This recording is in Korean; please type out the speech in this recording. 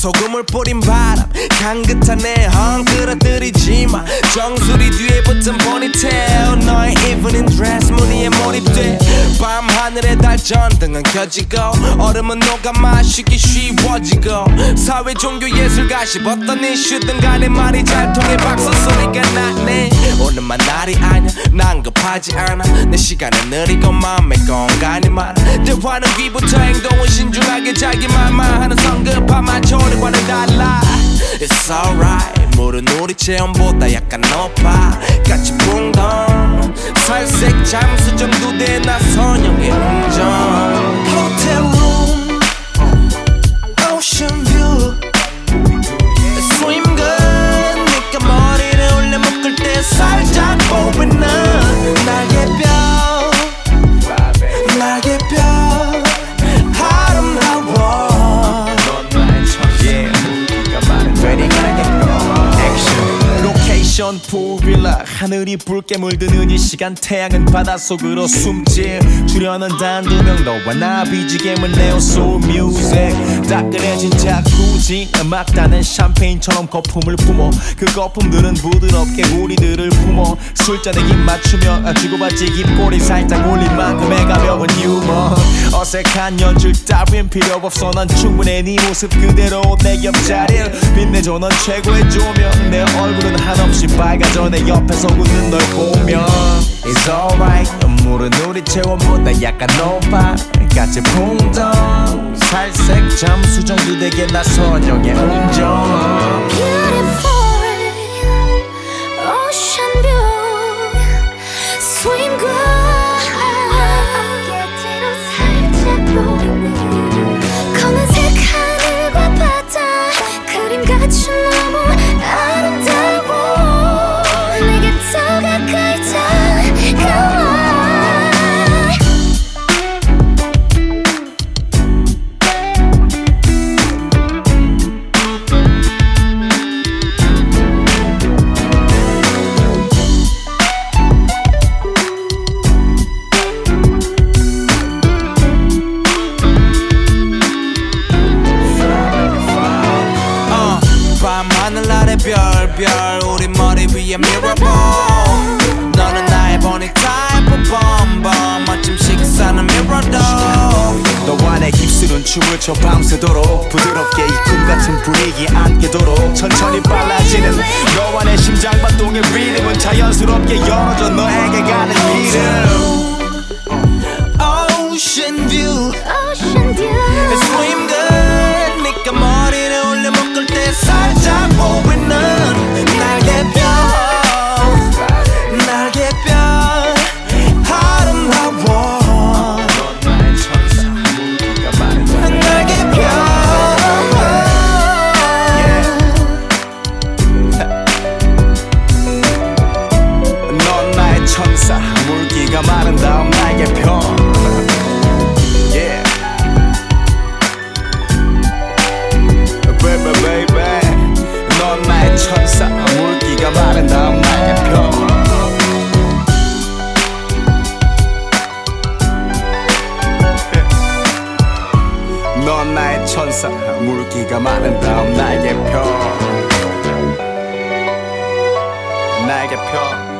소금을 뿌린 바람 향긋한 내황 끌어들이지마 정수리 뒤에 붙은 포니테일 너의 evening dress 무늬에 몰입돼 밤하늘의 달 전등은 켜지고 얼음은 녹아 마시기 쉬워지고 사회 종교 예술가 씹었던 이슈든 간에 말이 잘 통해 박수 소리가 나네 오늘만 날이 아냐 난 급하지 않아 내 시간은 느리고 마음의 공간이 많아 대화는 귀부터 행동은 신중하게 자기 말만 하는 성급한 마초리와는 달라 It's alright 물은 우리 체온보다 약간 높아 같이 붕덩 살색 잠수 정도 돼 나선형의 운전 Hotel room Ocean view Swim good 네가 머리를 올려 묶을 때 살짝 보이는 날개뼈 아름다워 로케이션 풀빌라 하늘이 붉게 물드는 이 시간 태양은 바닷속으로 숨지 주려는 단 두 명 너와 나 BGM은 네오 소울 뮤직 따끈해진 자쿠지 음악단은 샴페인처럼 거품을 품어 그 거품들은 부드럽게 우리들을 품어 술잔에 입 맞추며 주고받지 입꼬리 살짝 올린 만큼의 가벼운 유머 어색한 연출 따윈 필요 없어 난 충분해 네 모습 그대로 내 옆자리를 빛내줘 넌 최고의 조명 내 얼굴은 한없이 빨가져 내 옆에서 웃는 널 보면 It's alright 물은 우리 체온보다 약간 높아 같이 풍덩 살색 잠수 정도 되게 나선형의 운전 Beautiful ocean view Swim good 어깨뒤로 살짝 보이는 검은색 하늘과 바다 그림같이 너무 아름다워 내게 더 가까이 다가와 밤하늘 아래 별별 우리 머리 위에 mirrorball 너는 나의 보니 타입 범범 마침 식사는 mirror도 너와 내 입술은 춤을 춰 밤새도록 부드럽게 이 꿈같은 분위기에 안기도록 천천히 빨라지는 너와 내 심장박동의 리듬은 자연스럽게 열어줘 너에게 가는 길을 Ocean view Ocean view Swim good 네가 머리를 올려 묶을 때 살짝 보이는 날개뼈 아름다워 날개뼈 넌 나의 천사 물기가 마른 다음 날개뼈 넌 나의 천사 물기가 마른 다음 날개뼈 넌 나의 천사 물기가 마른 다음 날개뼈